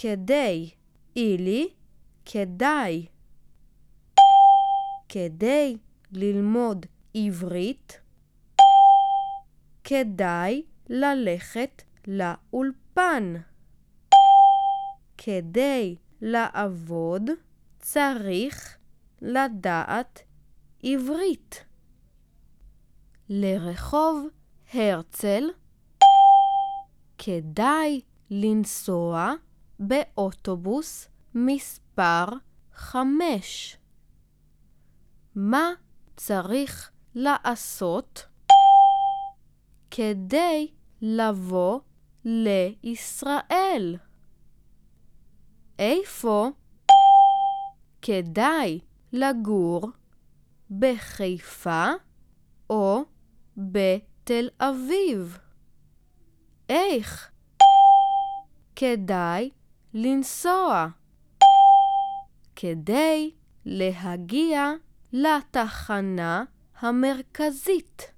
כדי, אילי, כדאי. כדי ללמוד עברית, כדאי ללכת לאולפן. כדי לעבוד צריך לדעת עברית. לרחוב הרצל, כדאי לנסוע באוטובוס מספר 5. מה צריך לעשות כדי לבוא לישראל? איפה כדאי לגור? בחיפה או בתל אביב? איך כדאי לנסוע כדי להגיע לתחנה המרכזית?